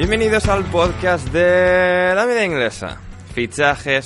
Bienvenidos al podcast de la media inglesa. Fichajes.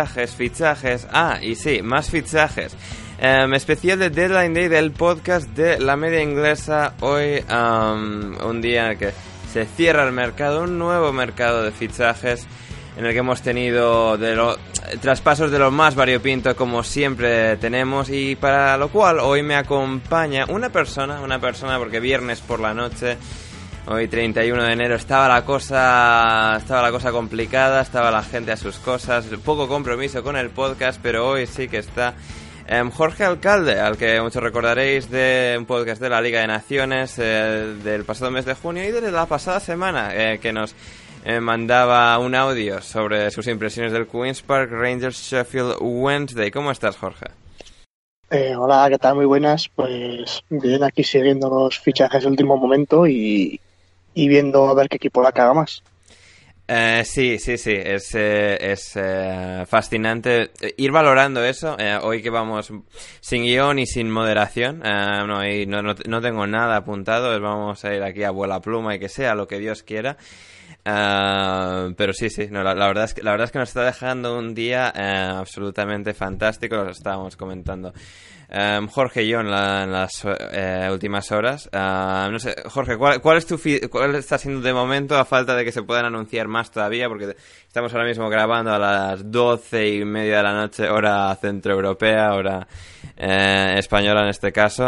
Ah, y sí, más fichajes. Especial de Deadline Day del podcast de la media inglesa. Hoy, un día en el que se cierra el mercado, un nuevo mercado de fichajes, en el que hemos tenido traspasos de lo más variopinto, como siempre tenemos, y para lo cual hoy me acompaña una persona, porque viernes por la noche, hoy 31 de enero, estaba la cosa complicada, estaba la gente a sus cosas, poco compromiso con el podcast, pero hoy sí que está Jorge Alcalde, al que muchos recordaréis de un podcast de la Liga de Naciones del pasado mes de junio y de la pasada semana, que nos mandaba un audio sobre sus impresiones del Queen's Park Rangers Sheffield Wednesday. ¿Cómo estás, Jorge? Hola, ¿qué tal? Muy buenas. Pues bien, aquí siguiendo los fichajes de último momento y viendo a ver qué equipo la caga más. Sí, es fascinante ir valorando eso. Hoy que vamos sin guión y sin moderación, no tengo nada apuntado, vamos a ir aquí a vuela pluma y que sea lo que Dios quiera. Pero sí, no, la verdad es que nos está dejando un día absolutamente fantástico. Lo estábamos comentando Jorge y yo en las últimas horas. No sé, Jorge, ¿cuál está siendo de momento, a falta de que se puedan anunciar más todavía? Porque estamos ahora mismo grabando a las 12:30 de la noche, hora centroeuropea, hora española en este caso.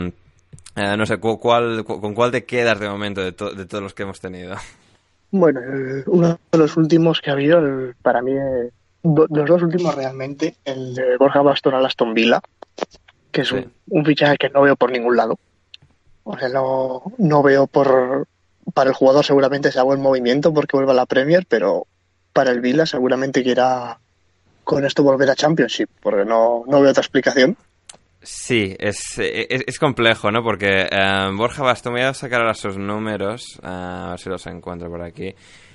No sé, ¿con cuál te quedas de momento de todos los que hemos tenido? Bueno, uno de los últimos que ha habido, para mí, los dos últimos realmente, el de Borja Bastón al Aston Villa, que es un fichaje que no veo por ningún lado. O sea, no veo para el jugador seguramente sea buen movimiento porque vuelva a la Premier, pero para el Villa seguramente quiera con esto volver a Championship, porque no veo otra explicación. Sí, es complejo, ¿no? Porque Borja Bastón, voy a sacar ahora sus números, a ver si los encuentro por aquí,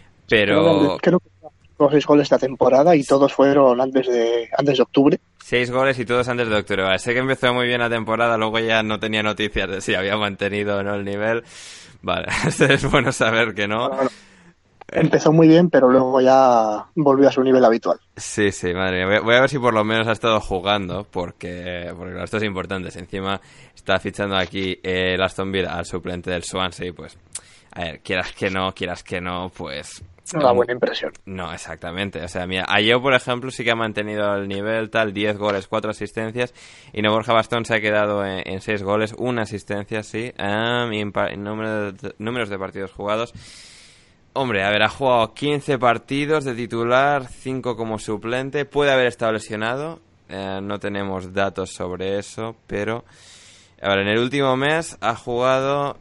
pero creo que 6 goles esta temporada y todos fueron antes de octubre. 6 goles y todos antes de octubre. Vale, sé que empezó muy bien la temporada, luego ya no tenía noticias de si había mantenido o no el nivel. Vale, es bueno saber que no. Bueno. Empezó muy bien, pero luego ya volvió a su nivel habitual. Sí, madre mía. Voy a ver si por lo menos ha estado jugando, porque esto es importante. Si encima está fichando aquí el Aston Villa al suplente del Swansea, pues, a ver, quieras que no, pues... No da buena impresión. No, exactamente. O sea, mira, Ayew, por ejemplo, sí que ha mantenido el nivel, 10 goles, 4 asistencias, y no, Borja Bastón se ha quedado en 6 goles, 1 asistencia, sí, y números de partidos jugados. Hombre, a ver, ha jugado 15 partidos de titular, 5 como suplente. Puede haber estado lesionado. No tenemos datos sobre eso, pero... A ver, en el último mes ha jugado...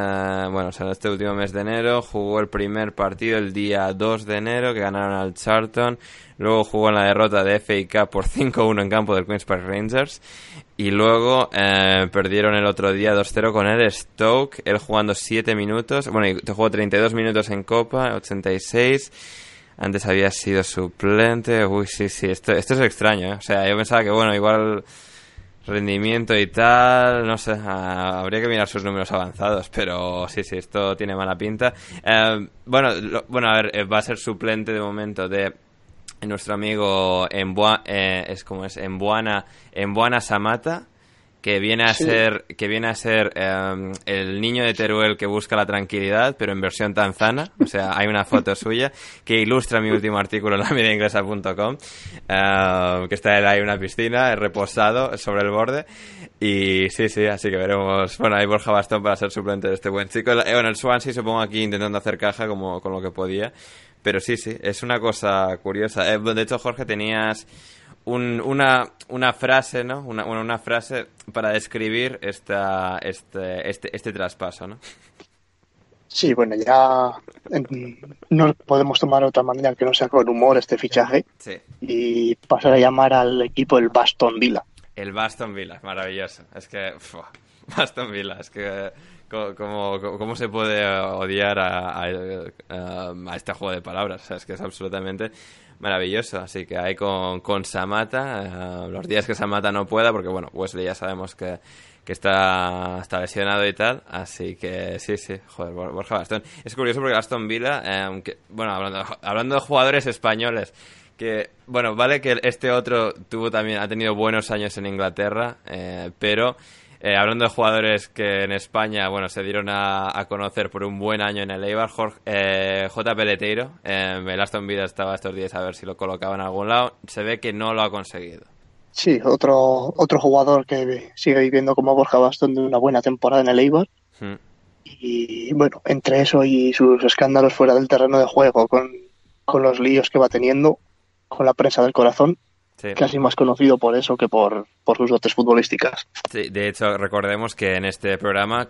en este último mes de enero jugó el primer partido el día 2 de enero, que ganaron al Charlton. Luego jugó en la derrota de FA Cup por 5-1 en campo del Queen's Park Rangers. Y luego perdieron el otro día 2-0 con el Stoke, él jugando 7 minutos. Bueno, y jugó 32 minutos en Copa, 86. Antes había sido suplente. Uy, sí, esto es extraño, ¿eh? O sea, yo pensaba que, bueno, igual rendimiento y tal, no sé, habría que mirar sus números avanzados, pero sí, esto tiene mala pinta. A ver, va a ser suplente de momento de nuestro amigo Embuana Samata, que viene a ser el niño de Teruel que busca la tranquilidad, pero en versión tanzana. O sea, hay una foto suya que ilustra mi último artículo en lamediainglesa.com, que está él ahí en una piscina, reposado sobre el borde. Y sí, así que veremos. Bueno, hay Borja Bastón para ser suplente de este buen chico. El Swansea supongo aquí intentando hacer caja con lo que podía. Pero sí, es una cosa curiosa. De hecho, Jorge, tenías una frase, ¿no? Una frase para describir este traspaso, ¿no? Sí, bueno, ya no podemos tomar otra manera que no sea con humor este fichaje. Sí. Y pasar a llamar al equipo el Aston Villa. El Aston Villa, maravilloso. Es que... Aston Villa, es que... ¿Cómo se puede odiar a este juego de palabras? O sea, es que es absolutamente maravilloso. Así que ahí con Samata, los días que Samata no pueda, porque bueno, Wesley ya sabemos que que está lesionado y tal, así que sí, joder, Borja Bastón. Es curioso porque Aston Villa, bueno, hablando de jugadores españoles, que, bueno, vale que este otro ha tenido buenos años en Inglaterra, pero hablando de jugadores que en España, bueno, se dieron a conocer por un buen año en el Eibar, J. Peleteiro, el Aston Villa estaba estos días a ver si lo colocaba en algún lado, se ve que no lo ha conseguido. Sí, otro jugador que sigue viviendo como Borja Bastón de una buena temporada en el Eibar. Y bueno, entre eso y sus escándalos fuera del terreno de juego, con los líos que va teniendo, con la prensa del corazón, sí, casi más conocido por eso que por sus dotes futbolísticas. Sí, de hecho, recordemos que en este programa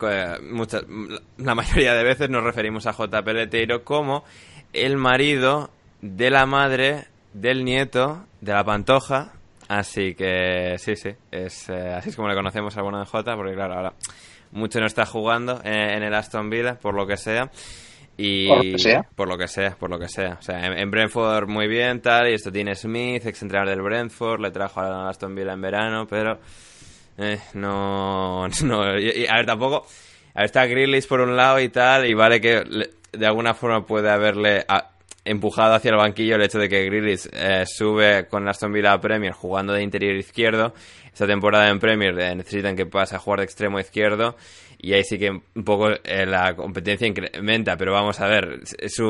la mayoría de veces nos referimos a J. Peleteiro como el marido de la madre del nieto de la Pantoja. Así que sí, así es como le conocemos al bueno de Jota, porque claro, ahora mucho no está jugando en el Aston Villa, por lo que sea. Y por lo que sea. O sea, en Brentford muy bien, tal, y esto tiene Smith, ex entrenador del Brentford, le trajo a Aston Villa en verano, pero no, a ver, tampoco, a ver, está Grealish por un lado y tal, y vale que de alguna forma puede haberle empujado hacia el banquillo el hecho de que Grealish sube con Aston Villa a Premier jugando de interior izquierdo. Esta temporada en Premier necesitan que pase a jugar de extremo izquierdo y ahí sí que un poco la competencia incrementa, pero vamos a ver,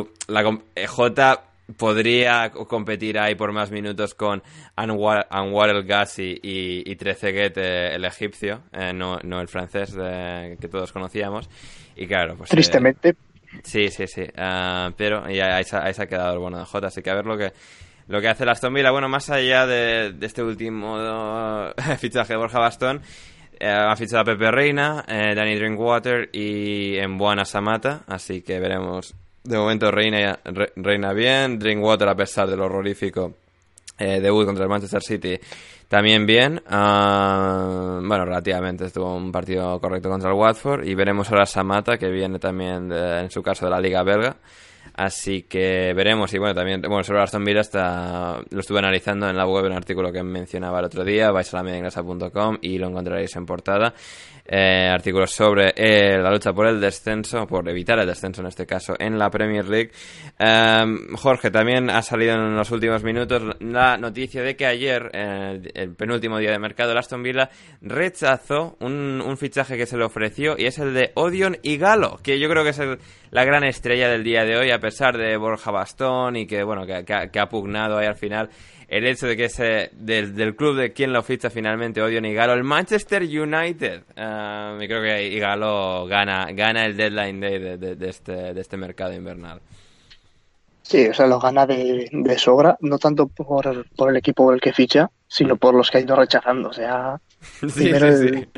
Jota podría competir ahí por más minutos con Anwar El Ghazi y Trezeguet, el egipcio, no el francés que todos conocíamos, y claro, pues tristemente. Sí. Pero ya ahí se ha quedado el bueno de Jota, así que a ver lo que hace el Aston Villa. Bueno, más allá de este último fichaje de Borja Bastón, ha fichado a Pepe Reina, Danny Drinkwater y Mbwana Samatta, así que veremos. De momento Reina bien, Drinkwater, a pesar de lo horrorífico debut contra el Manchester City, también bien. Bueno, relativamente estuvo un partido correcto contra el Watford, y veremos ahora a Samatta, que viene también en su caso de la Liga Belga. Así que veremos. Y bueno, también sobre Aston Villa lo estuve analizando en la web, en un artículo que mencionaba el otro día. Vais a la mediainglesa.com y lo encontraréis en portada. Artículos sobre la lucha por el descenso, por evitar el descenso en este caso, en la Premier League. Jorge, también ha salido en los últimos minutos la noticia de que ayer, el penúltimo día de mercado, el Aston Villa rechazó un fichaje que se le ofreció, y es el de Odion Ighalo, que yo creo que es la gran estrella del día de hoy, a pesar de Borja Bastón y que bueno que ha pugnado ahí al final el hecho de que del club de quien lo ficha finalmente, Odion Ighalo, el Manchester United. Y creo que Ighalo gana el deadline day de este mercado invernal. Sí, o sea, lo gana de sobra, no tanto por el equipo por el que ficha, sino por los que ha ido rechazando. O sea, primero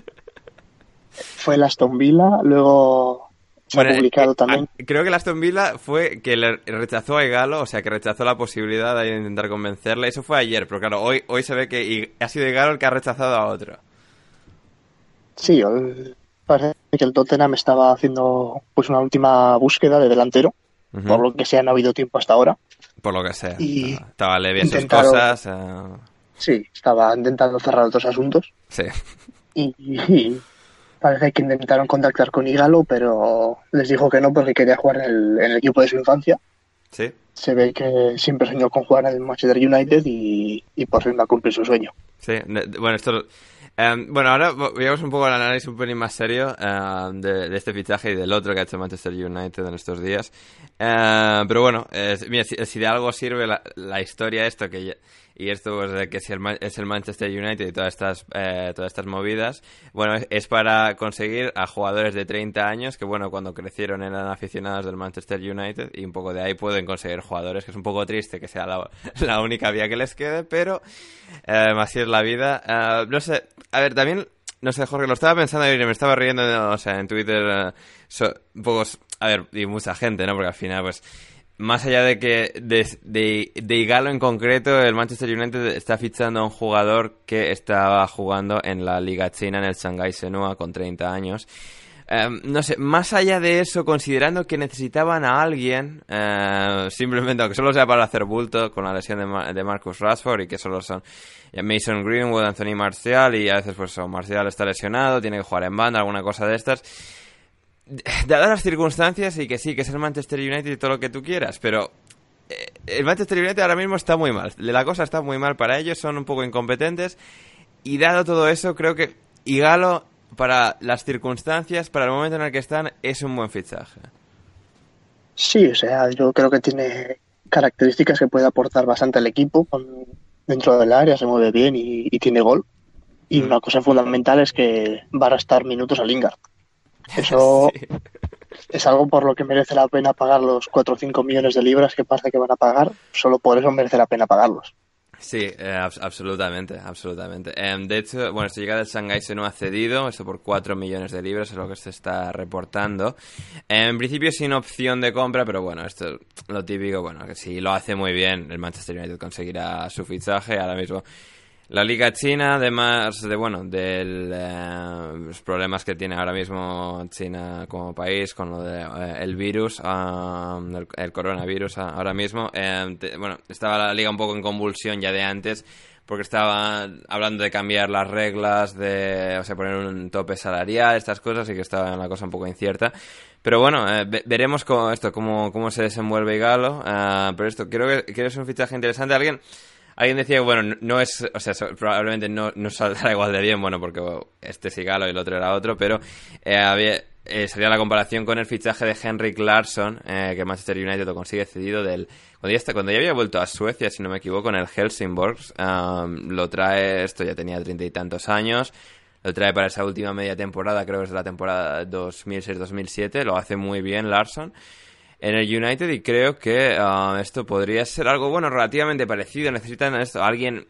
fue el Aston Villa, luego se ha publicado también. Creo que el Aston Villa fue que le rechazó a Ighalo, o sea, que rechazó la posibilidad de intentar convencerle. Eso fue ayer, pero claro, hoy se ve que ha sido Ighalo el que ha rechazado a otro. Sí, parece que el Tottenham estaba haciendo pues una última búsqueda de delantero, por lo que sea no ha habido tiempo hasta ahora. Por lo que sea. Y estaba bien sus cosas. Sí, estaba intentando cerrar otros asuntos. Sí. Y parece que intentaron contactar con Ighalo, pero les dijo que no porque quería jugar en el equipo de su infancia. Sí. Se ve que siempre soñó con jugar en el Manchester United y por fin va a cumplir su sueño. Sí, bueno, esto... bueno, ahora veamos un poco el análisis un pelín más serio de este fichaje y del otro que ha hecho Manchester United en estos días. Pero bueno, mira, si de algo sirve la historia esto, y esto pues, de que si es el Manchester United y todas estas movidas, bueno, es para conseguir a jugadores de 30 años que, bueno, cuando crecieron eran aficionados del Manchester United, y un poco de ahí pueden conseguir jugadores, que es un poco triste que sea la única vía que les quede, pero así es la vida. No sé, a ver, también, no sé, Jorge, lo estaba pensando y me estaba riendo, o sea, en Twitter, un poco, a ver, y mucha gente, ¿no? Porque al final, pues, más allá de que de Ighalo en concreto, el Manchester United está fichando a un jugador que estaba jugando en la Liga China, en el Shanghai Shenhua, con 30 años. No sé, más allá de eso, considerando que necesitaban a alguien, simplemente, aunque solo sea para hacer bulto, con la lesión de Marcus Rashford, y que solo son Mason Greenwood, Anthony Martial, y a veces pues Martial está lesionado, tiene que jugar en banda, alguna cosa de estas. Dadas las circunstancias, y que sí, que es el Manchester United y todo lo que tú quieras, pero el Manchester United ahora mismo está muy mal. La cosa está muy mal para ellos, son un poco incompetentes, y dado todo eso, creo que Ighalo, para las circunstancias, para el momento en el que están, es un buen fichaje. Sí, o sea, yo creo que tiene características que puede aportar bastante al equipo. Dentro del área se mueve bien y tiene gol. Y una cosa fundamental es que va a restar minutos a Lingard. Sí. Eso es algo por lo que merece la pena pagar los 4 o 5 millones de libras que parece que van a pagar. Solo por eso merece la pena pagarlos. Sí, absolutamente, absolutamente. De hecho, bueno, esta llegada del Shanghái se no ha cedido, esto por 4 millones de libras es lo que se está reportando. En principio sin opción de compra, pero bueno, esto lo típico, bueno, que si lo hace muy bien, el Manchester United conseguirá su fichaje. Ahora mismo la Liga China, además de, bueno, de los problemas que tiene ahora mismo China como país con lo de el virus, el coronavirus ahora mismo, bueno, estaba la liga un poco en convulsión ya de antes, porque estaba hablando de cambiar las reglas, o sea, poner un tope salarial, estas cosas, y que estaba una cosa un poco incierta. Pero bueno, veremos cómo se desenvuelve Ighalo, pero esto creo que es un fichaje interesante. Alguien decía que, bueno, no es, o sea, probablemente no saldrá igual de bien, bueno, porque este es Ighalo y el otro era otro, pero salía la comparación con el fichaje de Henrik Larsson, que Manchester United lo consigue cedido cuando ya había vuelto a Suecia, si no me equivoco, en el Helsingborgs. Lo trae, esto ya tenía 30 y tantos años, lo trae para esa última media temporada, creo que es la temporada 2006-2007, lo hace muy bien Larsson en el United, y creo que esto podría ser algo, bueno, relativamente parecido. Necesitan alguien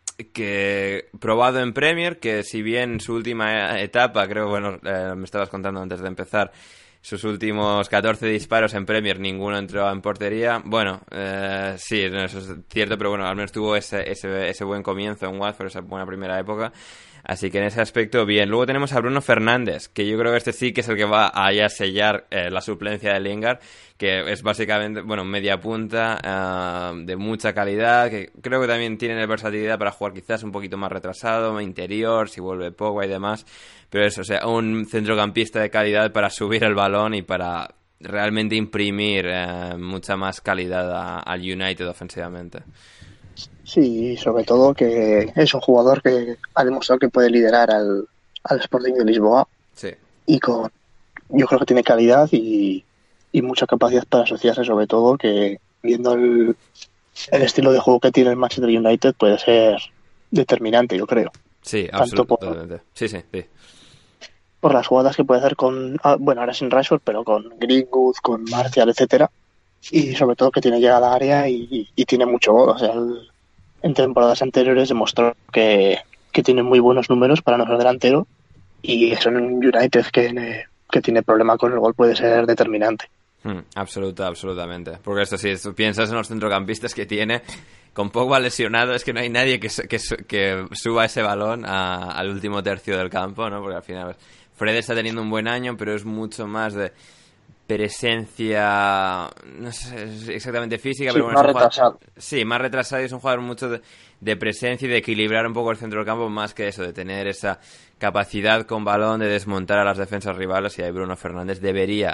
que probado en Premier, que si bien su última etapa, creo, bueno, me estabas contando antes de empezar, sus últimos 14 disparos en Premier, ninguno entró en portería. Bueno, sí, eso es cierto, pero bueno, al menos tuvo ese buen comienzo en Watford, esa buena primera época. Así que en ese aspecto, bien. Luego tenemos a Bruno Fernández, que yo creo que este sí que es el que va a ya sellar la suplencia de Lingard, que es básicamente, bueno, media punta, de mucha calidad, que creo que también tiene versatilidad para jugar quizás un poquito más retrasado, interior, si vuelve Pogba y demás. Pero eso, o sea, un centrocampista de calidad para subir el balón y para realmente imprimir mucha más calidad al United ofensivamente. Sí, sobre todo que es un jugador que ha demostrado que puede liderar al Sporting de Lisboa. Sí. Y yo creo que tiene calidad y mucha capacidad para asociarse, sobre todo que viendo el estilo de juego que tiene el Manchester United puede ser determinante, yo creo. Sí, Tanto absolutamente. Sí. por las jugadas que puede hacer bueno, ahora sin Rashford, pero con Greenwood, con Martial, etcétera. Y sobre todo que tiene llegada a área y tiene mucho gol. O sea, en temporadas anteriores demostró que tiene muy buenos números para no ser delantero, y eso en un United que tiene problema con el gol puede ser determinante. Absolutamente. Porque esto sí, tú piensas en los centrocampistas que tiene, con Pogba lesionado, es que no hay nadie que suba ese balón al último tercio del campo, ¿no? Porque al final Fred está teniendo un buen año, pero es mucho más de presencia, no sé exactamente física, Sí, pero bueno, más retrasado. Sí, más retrasado, y es un jugador mucho de presencia y de equilibrar un poco el centro del campo, más que eso, de tener esa capacidad con balón de desmontar a las defensas rivales, y ahí Bruno Fernández debería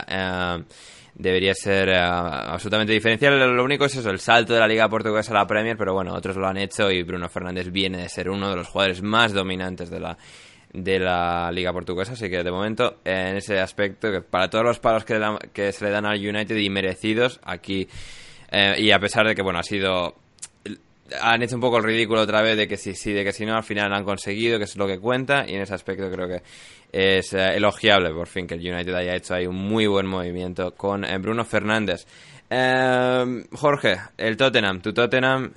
ser absolutamente diferencial. Lo único es eso, el salto de la Liga Portuguesa a la Premier, pero bueno, otros lo han hecho, y Bruno Fernández viene de ser uno de los jugadores más dominantes de la Liga Portuguesa, así que de momento en ese aspecto, que para todos los palos que se le dan al United, y merecidos aquí, y a pesar de que bueno, han hecho un poco el ridículo otra vez de que sí, de que si no, al final han conseguido, que es lo que cuenta, y en ese aspecto creo que es elogiable por fin que el United haya hecho ahí un muy buen movimiento con Bruno Fernández. Jorge, tu Tottenham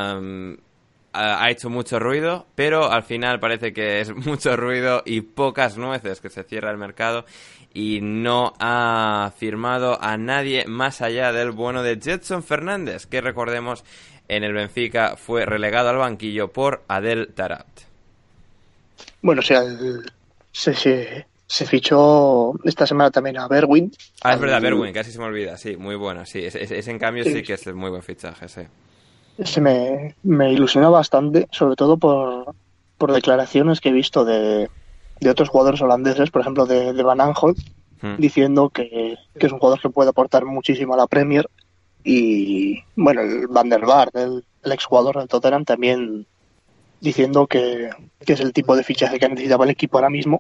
ha hecho mucho ruido, pero al final parece que es mucho ruido y pocas nueces, que se cierra el mercado, y no ha firmado a nadie más allá del bueno de Gedson Fernández, que recordemos en el Benfica fue relegado al banquillo por Adel Taarabt. Bueno, o sea, se fichó esta semana también a Berwin. Es verdad, Berwin, casi se me olvida, sí, muy bueno, sí. Ese en cambio sí que es muy buen fichaje, sí. Ese me ilusiona bastante, sobre todo por declaraciones que he visto de otros jugadores holandeses, por ejemplo de Van Aanholt, Hmm. diciendo que es un jugador que puede aportar muchísimo a la Premier. Y bueno, el Van der Vaart, el exjugador del Tottenham, también diciendo que es el tipo de fichaje que necesitaba el equipo ahora mismo.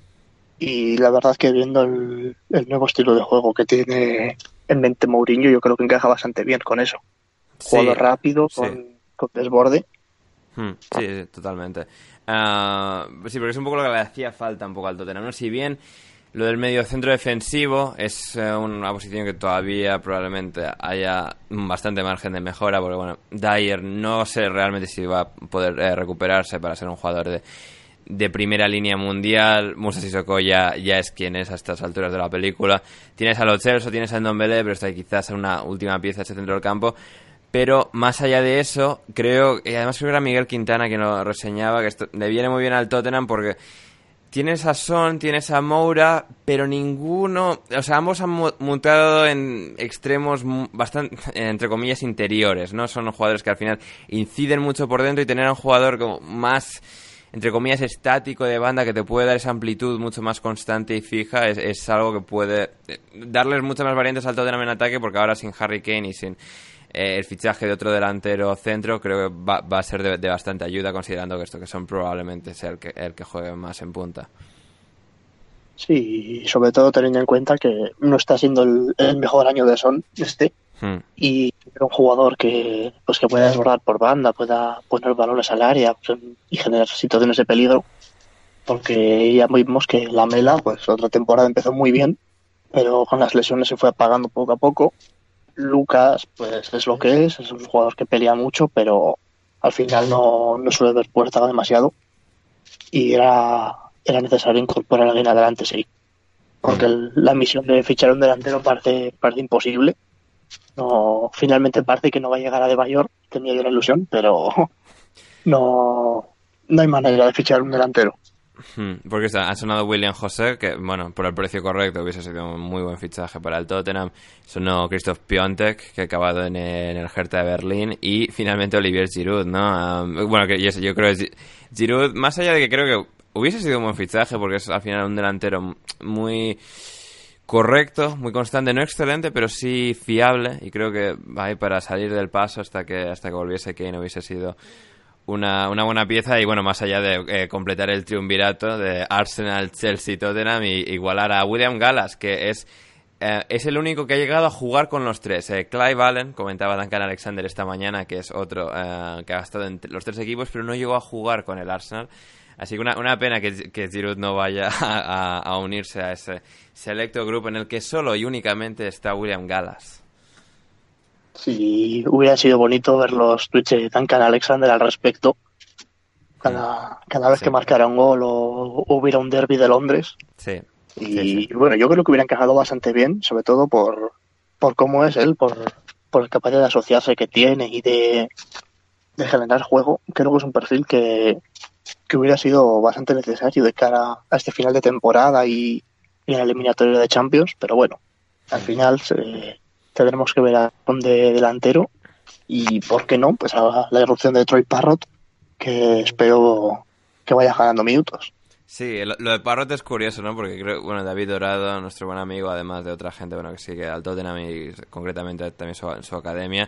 Y la verdad que viendo el nuevo estilo de juego que tiene en mente Mourinho, yo creo que encaja bastante bien con eso. Sí, Jugador rápido, sí. con desborde. Sí, sí, totalmente. Sí, porque es un poco lo que le hacía falta un poco al Tottenham, ¿no? Si bien lo del mediocentro defensivo es una posición que todavía probablemente haya bastante margen de mejora, porque bueno, Dyer no sé realmente si va a poder recuperarse para ser un jugador de primera línea mundial. Moussa Sissoko ya es quien es a estas alturas de la película. Tienes a Lo Celso, tienes a Ndombele, pero está quizás una última pieza de ese centro del campo. Pero más allá de eso, creo, y además creo que era Miguel Quintana quien lo reseñaba, que esto le viene muy bien al Tottenham porque tienes a Son, tienes a Moura, pero ninguno, o sea, ambos han mutado en extremos bastante, entre comillas, interiores, ¿no? Son jugadores que al final inciden mucho por dentro, y tener a un jugador como más, entre comillas, estático de banda, que te puede dar esa amplitud mucho más constante y fija, es algo que puede darles muchas más variantes al Tottenham en ataque, porque ahora sin Harry Kane y sin el fichaje de otro delantero centro, creo que va a ser de bastante ayuda, considerando que esto que son probablemente sea el que juegue más en punta. Sí, y sobre todo teniendo en cuenta que no está siendo el mejor año de Son Hmm. y un jugador que pueda desbordar por banda, pueda poner balones al área, pues, y generar situaciones de peligro, porque ya vimos que la Mela, pues otra temporada empezó muy bien, pero con las lesiones se fue apagando poco a poco. Lucas, pues es lo que es un jugador que pelea mucho, pero al final no suele ver puerta demasiado, y era necesario incorporar a alguien adelante, sí, porque Hmm. la misión de fichar un delantero parece imposible. No, finalmente parece que no va a llegar a De Bayor, tenía yo la ilusión, pero no, no hay manera de fichar un delantero. Porque ha sonado William José, que bueno, por el precio correcto hubiese sido un muy buen fichaje para el Tottenham. Sonó Christoph Piontek, que ha acabado en el Hertha de Berlín. Y finalmente Olivier Giroud, ¿no? Bueno, que yo creo que Giroud, más allá de que creo que hubiese sido un buen fichaje, porque es al final un delantero muy correcto, muy constante, no excelente, pero sí fiable. Y creo que ahí para salir del paso hasta que volviese Kane hubiese sido una buena pieza. Y bueno, más allá de completar el triunvirato de Arsenal, Chelsea, Tottenham, y igualar a William Gallas, que es el único que ha llegado a jugar con los tres. Clive Allen, comentaba Duncan Alexander esta mañana, que es otro que ha estado en los tres equipos, pero no llegó a jugar con el Arsenal. Así que una pena que Giroud no vaya a unirse a ese selecto grupo en el que solo y únicamente está William Gallas. Sí, hubiera sido bonito ver los tweets de Duncan Alexander al respecto. Cada vez Sí, que marcara un gol o hubiera un derby de Londres. sí, sí, sí. Y bueno, yo creo que hubiera encajado bastante bien, sobre todo por cómo es él, por la capacidad de asociarse que tiene y de generar juego. Creo que es un perfil que hubiera sido bastante necesario de cara a este final de temporada y en el eliminatorio de Champions, pero bueno, al final tendremos que ver a dónde delantero y, ¿por qué no? Pues a la irrupción de Troy Parrott, que espero que vaya ganando minutos. Sí, lo de Parrot es curioso, ¿no? Porque creo, bueno, David Dorado, nuestro buen amigo, además de otra gente, bueno, que sigue al Tottenham y concretamente también su academia,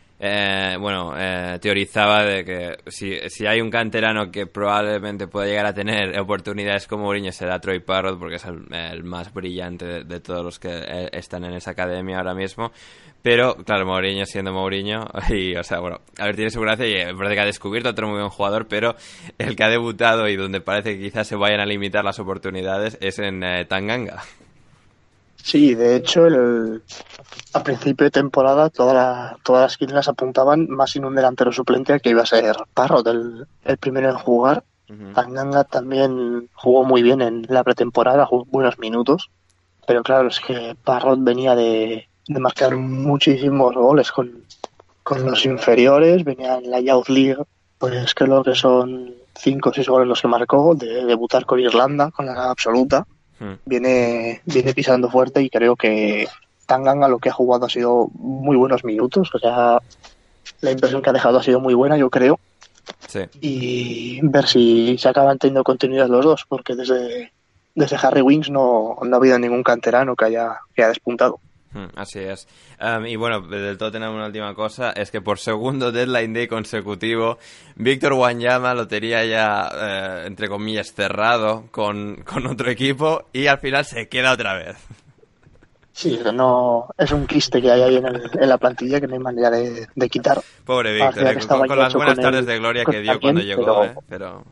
teorizaba de que si hay un canterano que probablemente pueda llegar a tener oportunidades como Mourinho, será Troy Parrott, porque es el más brillante de todos los que están en esa academia ahora mismo. Pero, claro, Mourinho siendo Mourinho, y, o sea, bueno, a ver, tiene su gracia y me parece que ha descubierto otro muy buen jugador, pero el que ha debutado y donde parece que quizás se vayan a limitar las oportunidades es en Tanganga. Sí, de hecho, a principio de temporada todas las quinielas apuntaban más en un delantero suplente al que iba a ser Parrot, el primero en jugar. Ujú. Tanganga también jugó muy bien en la pretemporada, jugó buenos minutos, pero claro, es que Parrot venía de marcar muchísimos goles con los inferiores, venía en la Youth League, pues creo que son 5 o 6 goles los que marcó, de debutar con Irlanda, con la absoluta. viene pisando fuerte y creo que Tanganga lo que ha jugado ha sido muy buenos minutos, o sea, la impresión que ha dejado ha sido muy buena, yo creo. Sí. Y ver si se acaban teniendo continuidad los dos, porque desde Harry Winks no ha habido ningún canterano que haya despuntado. Así es. Y bueno, del Tottenham una última cosa, es que por segundo deadline day consecutivo, Víctor Wanyama lo tenía ya, entre comillas, cerrado con otro equipo y al final se queda otra vez. Sí, no es un quiste que hay ahí en la plantilla que no hay manera de quitar. Pobre Víctor, con las buenas tardes de gloria que dio cuando llegó, pero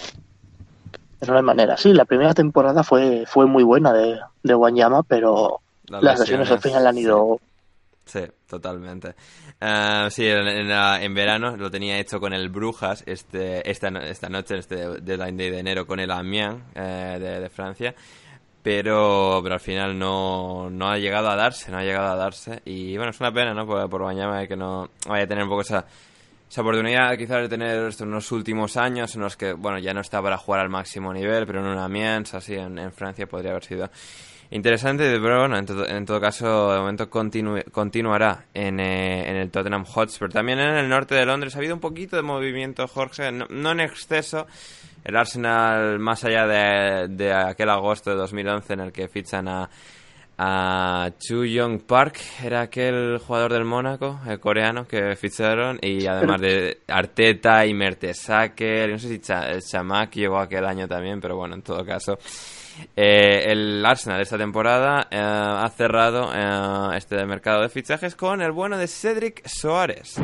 no hay manera. Sí, la primera temporada fue muy buena de Wanyama, pero las lesiones al final han ido... Sí, totalmente. Sí, en verano lo tenía hecho con el Brujas esta noche, este deadline day de enero, con el Amiens de Francia. Pero al final no ha llegado a darse. Y bueno, es una pena, ¿no? Por Wanyama que no vaya a tener un poco esa oportunidad quizás de tener unos últimos años en los que, bueno, ya no está para jugar al máximo nivel, pero en un Amiens, así en Francia podría haber sido interesante, pero bueno, en todo caso, de momento continuará en el Tottenham Hotspur. También en el norte de Londres ha habido un poquito de movimiento, Jorge, no en exceso. El Arsenal, más allá de aquel agosto de 2011 en el que fichan a Chu Young Park, era aquel jugador del Mónaco, el coreano, que ficharon, y además de Arteta y Mertesacker, no sé si Chamakh llegó aquel año también, pero bueno, en todo caso, el Arsenal esta temporada ha cerrado este mercado de fichajes con el bueno de Cedric Soares.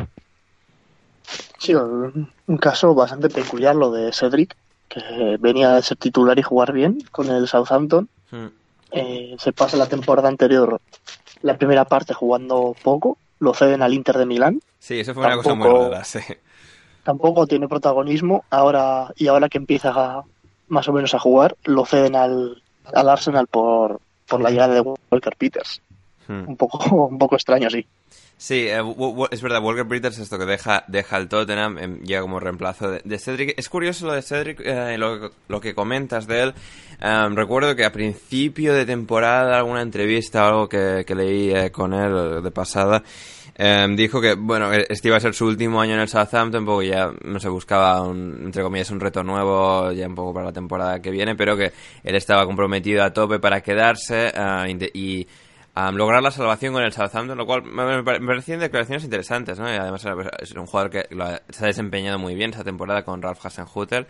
Sí, un caso bastante peculiar lo de Cedric, que venía a ser titular y jugar bien con el Southampton. Se pasa la temporada anterior, la primera parte jugando poco, lo ceden al Inter de Milán. Sí, eso fue una cosa muy rara, sí. Tampoco tiene protagonismo, ahora que empieza más o menos a jugar, lo ceden al Arsenal por la llegada de Walker Peters. Un poco extraño, sí. Sí, es verdad, Walker Peters esto que deja el Tottenham, llega como reemplazo de Cedric. Es curioso lo de Cedric, lo que comentas de él. Recuerdo que a principio de temporada, alguna entrevista o algo que leí con él de pasada, dijo que, bueno, este iba a ser su último año en el Southampton, porque ya, no se buscaba entre comillas, un reto nuevo ya un poco para la temporada que viene, pero que él estaba comprometido a tope para quedarse y lograr la salvación con el Southampton, lo cual me parecían declaraciones interesantes, ¿no? Y además es un jugador que se ha desempeñado muy bien esta temporada con Ralph Hasenhüttl.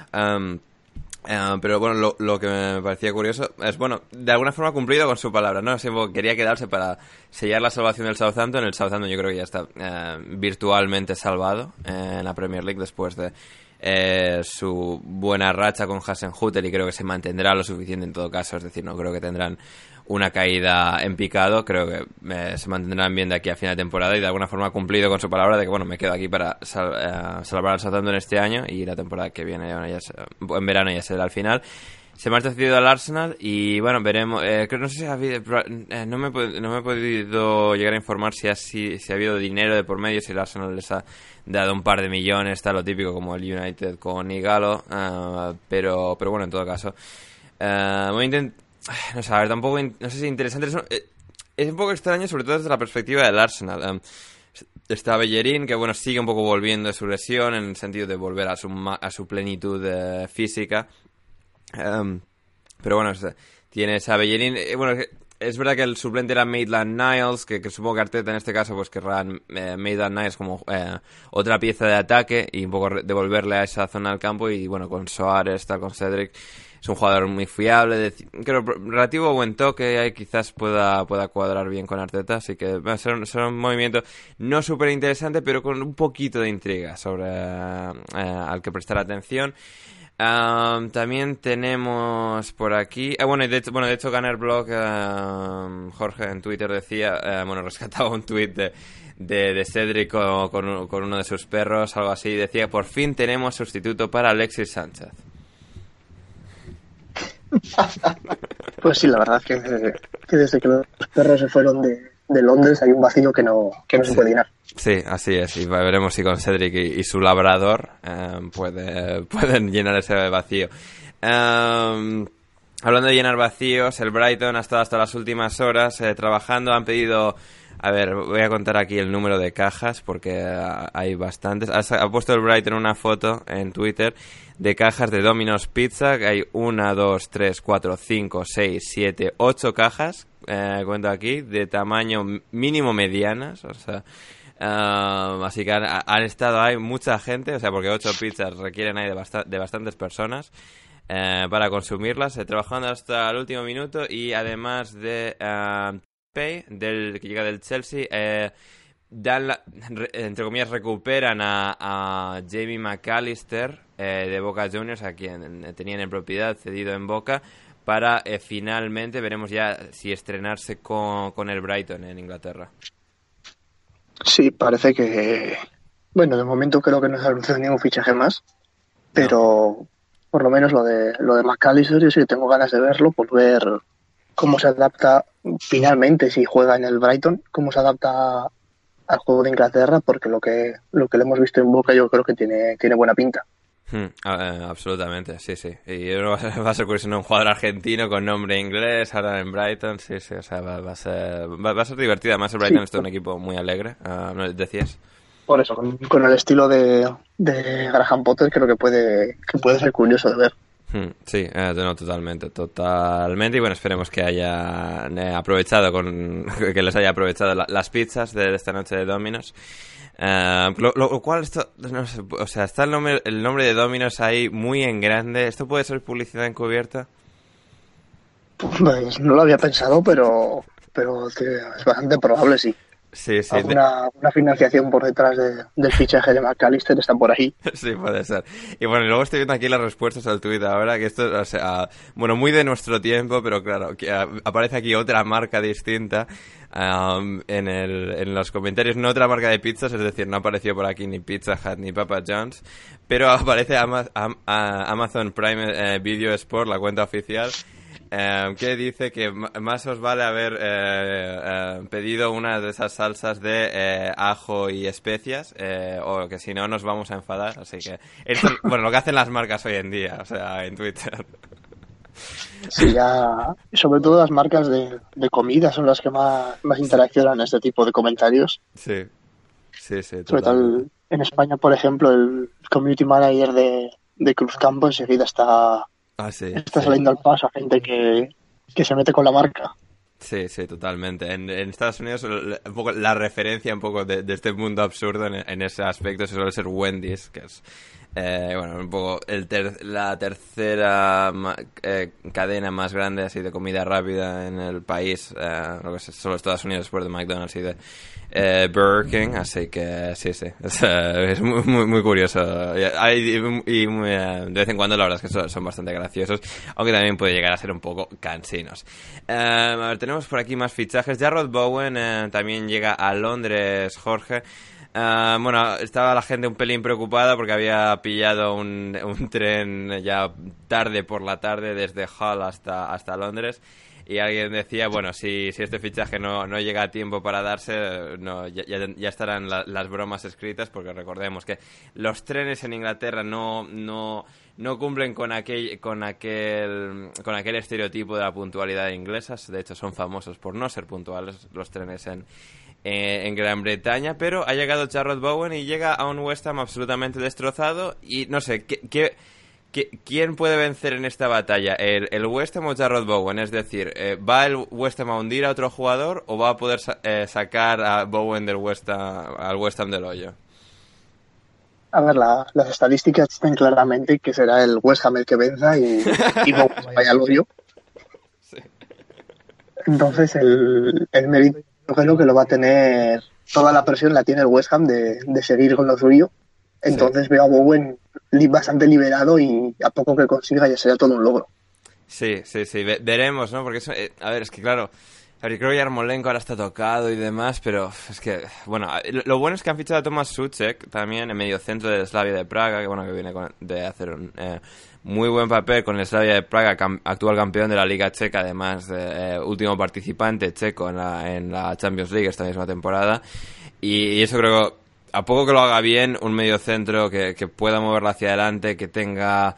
Pero bueno, lo que me parecía curioso es, bueno, de alguna forma ha cumplido con su palabra, ¿no? Siempre quería quedarse para sellar la salvación del Southampton. El Southampton yo creo que ya está virtualmente salvado en la Premier League después de su buena racha con Hasenhüttl, y creo que se mantendrá lo suficiente en todo caso, es decir, no creo que tendrán una caída en picado, creo que se mantendrán bien de aquí a final de temporada, y de alguna forma ha cumplido con su palabra de que, bueno, me quedo aquí para salvar al Southampton este año, y la temporada que viene en verano ya será al final. Se marcha cedido al Arsenal y bueno, veremos. No sé si ha habido, no me he podido llegar a informar si ha habido dinero de por medio, si el Arsenal les ha dado un par de millones, está lo típico como el United con Igalo, pero bueno, en todo caso, no sé, a ver, tampoco, no sé si interesante. Es un poco extraño, sobre todo desde la perspectiva del Arsenal. Está Bellerín, que bueno, sigue un poco volviendo de su lesión, en el sentido de volver a su plenitud física. Pero bueno, tienes a Bellerín. Bueno, es verdad que el suplente era Maitland-Niles, que supongo que Arteta en este caso pues querrán Maitland-Niles como otra pieza de ataque y un poco devolverle a esa zona del campo. Y bueno, con Soares, está con Cedric, es un jugador muy fiable, creo relativo buen toque, quizás pueda cuadrar bien con Arteta, así que va a ser un movimiento no súper interesante, pero con un poquito de intriga sobre al que prestar atención. También tenemos por aquí, de hecho Gunner Blog, Jorge en Twitter decía, rescataba un tuit de Cedric con uno de sus perros, algo así, decía: por fin tenemos sustituto para Alexis Sánchez. Pues sí, la verdad es que desde que los perros se fueron de Londres hay un vacío que no se puede llenar. Sí, así es, y veremos si con Cedric y su labrador pueden llenar ese vacío. Hablando de llenar vacíos, el Brighton ha estado hasta las últimas horas trabajando. Han pedido, a ver, voy a contar aquí el número de cajas porque hay bastantes. Ha puesto el Brighton una foto en Twitter de cajas de Domino's Pizza, que hay 1, 2, 3, 4, 5, 6, 7, 8 cajas, cuento aquí, de tamaño mínimo medianas, o sea... así que han estado ahí mucha gente, o sea, porque 8 pizzas requieren ahí de bastantes personas para consumirlas, trabajando hasta el último minuto. Y además de Pay, que llega del Chelsea, entre comillas, recuperan a Jamie McAllister de Boca Juniors, a quien tenían en propiedad, cedido en Boca, para finalmente, veremos ya si estrenarse con el Brighton en Inglaterra. Sí, parece que... Bueno, de momento creo que no se ha anunciado ningún fichaje más, pero por lo menos lo de McAllister, yo sí tengo ganas de verlo, por ver cómo se adapta finalmente, si juega en el Brighton, cómo se adapta al juego de Inglaterra, porque lo que le hemos visto en Boca yo creo que tiene buena pinta. Absolutamente, sí, sí. Y va a ser curioso, ¿no? Un jugador argentino con nombre inglés, ahora en Brighton, sí, sí, o sea, va a ser divertido. Además, el Brighton es un equipo muy alegre, ¿no decías? Por eso, con el estilo de Graham Potter, creo que puede ser curioso de ver. Sí, no, totalmente. Y bueno, esperemos que haya aprovechado que les haya aprovechado las pizzas de esta noche de Domino's. Lo cual, esto, no sé, o sea, está el nombre de Domino's ahí muy en grande. ¿Esto puede ser publicidad encubierta? Pues no lo había pensado, pero es bastante probable, sí. Sí, sí. Una financiación por detrás del fichaje de McAllister está por ahí. Sí, puede ser. Y bueno, luego estoy viendo aquí las respuestas al tuit ahora, que esto, o sea, bueno, muy de nuestro tiempo, pero claro, que aparece aquí otra marca distinta en los comentarios, no otra marca de pizzas, es decir, no apareció por aquí ni Pizza Hut ni Papa John's, pero aparece Amazon Prime Video Sport, la cuenta oficial, que dice que más os vale haber pedido una de esas salsas de ajo y especias, o que si no nos vamos a enfadar. Así que esto, bueno, lo que hacen las marcas hoy en día, o sea, en Twitter. Sí, ya, sobre todo las marcas de comida son las que más interaccionan en este tipo de comentarios. Sí, sí, sí, sobre todo en España, por ejemplo, el community manager de Cruzcampo enseguida está saliendo al paso a gente que se mete con la marca. Sí, sí, totalmente. En Estados Unidos un poco la referencia un poco de este mundo absurdo en ese aspecto suele ser Wendy's, que es bueno, un poco la tercera cadena más grande así de comida rápida en el país, lo que es solo Estados Unidos después de McDonald's y de Burger King, así que sí, sí, es muy, muy, muy curioso. Y de vez en cuando la verdad es que son bastante graciosos, aunque también puede llegar a ser un poco cansinos. A ver, tenemos por aquí más fichajes. Jarrod Bowen también llega a Londres, Jorge. Bueno, estaba la gente un pelín preocupada porque había pillado un tren ya tarde por la tarde desde Hull hasta Londres. Y alguien decía, bueno, si este fichaje no llega a tiempo para darse, no, ya estarán las bromas escritas, porque recordemos que los trenes en Inglaterra no cumplen con aquel estereotipo de la puntualidad inglesa. De hecho, son famosos por no ser puntuales los trenes en Gran Bretaña, pero ha llegado Jarrod Bowen y llega a un West Ham absolutamente destrozado y no sé, ¿quién puede vencer en esta batalla? ¿El West Ham o Jarrod Bowen? Es decir, ¿va el West Ham a hundir a otro jugador o va a poder sacar a Bowen al West Ham del hoyo? A ver, las estadísticas dicen claramente que será el West Ham el que venza y Bowen vaya al hoyo. Sí. Entonces el mérito creo que lo va a tener, toda la presión la tiene el West Ham de seguir con lo suyo. Entonces veo a Bowen bastante liberado y a poco que consiga ya será todo un logro. Sí, veremos, ¿no? Porque eso, a ver, es que claro, a ver, creo que Yarmolenko ahora está tocado y demás, pero es que, bueno, lo bueno es que han fichado a Tomáš Souček también en medio centro de Slavia de Praga, que bueno, que viene de hacer un muy buen papel con el Slavia de Praga, actual campeón de la Liga Checa, además último participante checo en la Champions League esta misma temporada, y eso creo que a poco que lo haga bien, un mediocentro que pueda moverla hacia adelante, que tenga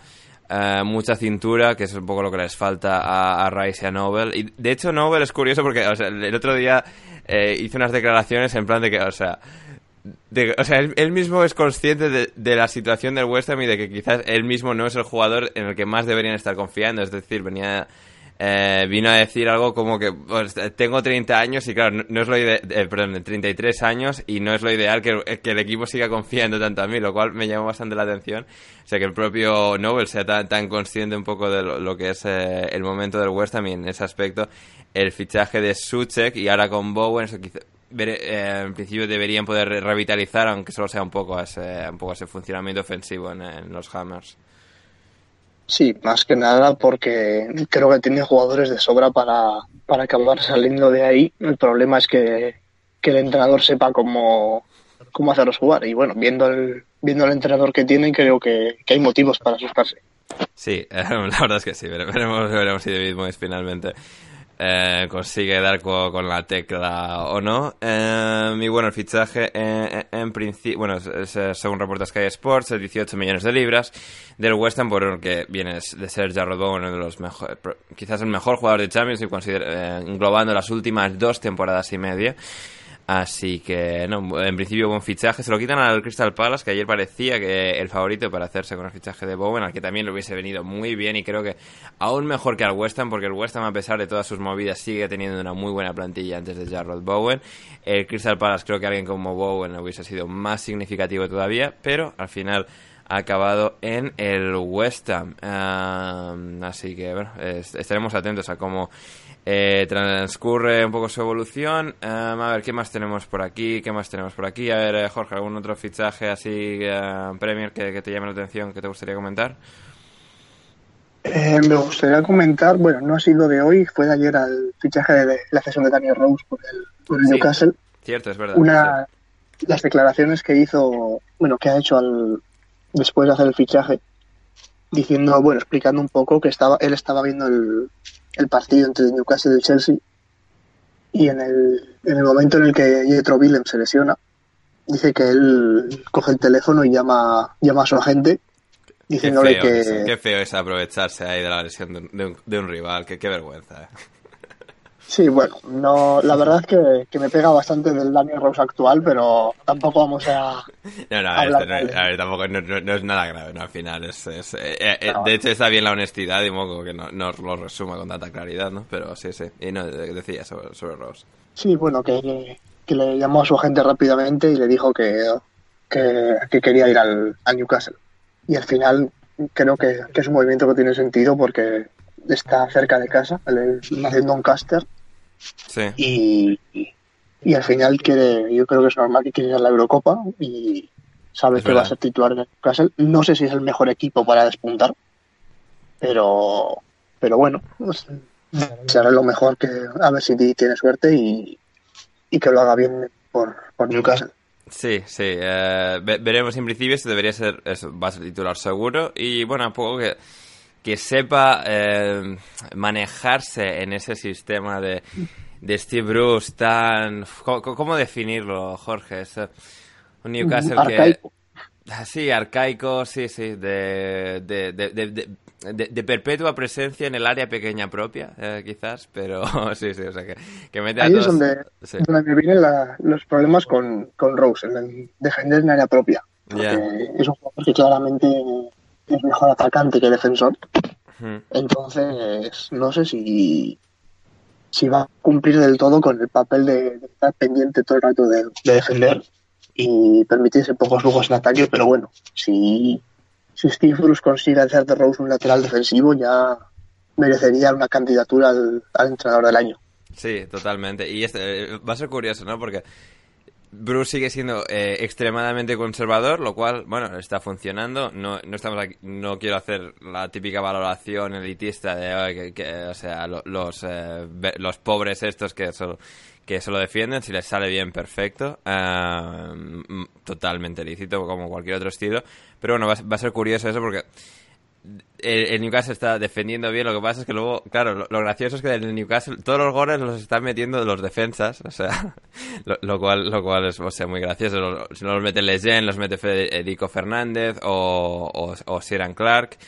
mucha cintura, que es un poco lo que les falta a Rice y a Nobel. Y de hecho Nobel es curioso porque, o sea, el otro día hizo unas declaraciones en plan de que, o sea, él mismo es consciente de la situación del West Ham y de que quizás él mismo no es el jugador en el que más deberían estar confiando. Es decir, vino a decir algo como que pues, tengo 30 años y claro, no es lo perdón, 33 años y no es lo ideal que el equipo siga confiando tanto a mí, lo cual me llamó bastante la atención. O sea, que el propio Nobel sea tan consciente un poco de lo que es el momento del West Ham y en ese aspecto el fichaje de Souček y ahora con Bowen, eso quizá, en principio deberían poder revitalizar, aunque solo sea un poco ese funcionamiento ofensivo en los Hammers. Sí, más que nada porque creo que tiene jugadores de sobra para acabar saliendo de ahí. El problema es que el entrenador sepa cómo hacerlos jugar. Y bueno, viendo el entrenador que tienen, creo que hay motivos para asustarse. Sí, la verdad es que sí. Veremos si David Moyes finalmente consigue dar con la tecla o no. Y bueno, el fichaje en principio, bueno, según reporta Sky Sports, es 18 millones de libras del West Ham, porque viene de ser Jarrod Bowen, uno de los mejores, quizás el mejor jugador de Champions, englobando las últimas 2 temporadas y media. Así que, no, en principio buen fichaje. Se lo quitan al Crystal Palace, que ayer parecía que el favorito para hacerse con el fichaje de Bowen, al que también le hubiese venido muy bien y creo que aún mejor que al West Ham, porque el West Ham, a pesar de todas sus movidas, sigue teniendo una muy buena plantilla antes de Jarrod Bowen. El Crystal Palace, creo que alguien como Bowen hubiese sido más significativo todavía, pero al final ha acabado en el West Ham. Así que, bueno, estaremos atentos a cómo transcurre un poco su evolución. A ver, ¿qué más tenemos por aquí? A ver, Jorge, ¿algún otro fichaje así Premier que te llame la atención, que te gustaría comentar? Me gustaría comentar, bueno, no ha sido de hoy, fue de ayer al fichaje de la cesión de Daniel Rose por el Newcastle. Cierto, es verdad. Las declaraciones que hizo, bueno, que ha hecho después de hacer el fichaje, diciendo, bueno, explicando un poco que él estaba viendo el partido entre el Newcastle y el Chelsea y en el momento en el que Jethro Willem se lesiona, dice que él coge el teléfono y llama a su agente diciéndole Qué feo es aprovecharse ahí de la lesión de un rival, qué vergüenza. Sí, bueno, no, la verdad es que me pega bastante del Daniel Rose actual, pero tampoco vamos a... tampoco no es nada grave, ¿no? Al final de hecho está bien la honestidad y moco que no lo resuma con tanta claridad, ¿no? Pero sí, y no, decía sobre Rose. Sí, bueno, que le llamó a su agente rápidamente y le dijo que quería ir al Newcastle. Y al final creo que es un movimiento que tiene sentido porque está cerca de casa, él nació en Doncaster. Sí. Y al final yo creo que es normal que quiere ir a la Eurocopa y sabe que va a ser titular en el Newcastle. No sé si es el mejor equipo para despuntar, pero bueno, pues, será lo mejor, que a ver si tiene suerte y que lo haga bien por Newcastle. Sí, veremos. En principio debería ser eso, va a ser titular seguro y bueno, un poco que sepa manejarse en ese sistema de Steve Bruce tan... ¿Cómo definirlo, Jorge? Es un Newcastle arcaico. Sí, arcaico, sí, de perpetua presencia en el área pequeña propia, quizás, pero sí, o sea que mete a ahí todos... es donde me vienen los problemas con Rose, en defender en área propia, porque es un jugador que claramente es mejor atacante que defensor. Entonces no sé si va a cumplir del todo con el papel de estar pendiente todo el rato de defender y permitirse pocos lujos en ataque, pero bueno, si Steve Bruce consigue hacer de Rose un lateral defensivo, ya merecería una candidatura al entrenador del año. Sí, totalmente. Y va a ser curioso, ¿no? Porque Bruce sigue siendo extremadamente conservador, lo cual, bueno, está funcionando. No estamos aquí, no quiero hacer la típica valoración elitista de o sea, los pobres estos que solo defienden. Si les sale bien, perfecto, totalmente lícito, como cualquier otro estilo. Pero bueno, va a ser curioso eso porque el Newcastle está defendiendo bien. Lo que pasa es que luego, claro, lo gracioso es que el Newcastle todos los goles los están metiendo los defensas, o sea, lo cual es, o sea, muy gracioso. Si no los mete Lejeune, los mete Federico Fernández o Ciaran Clark.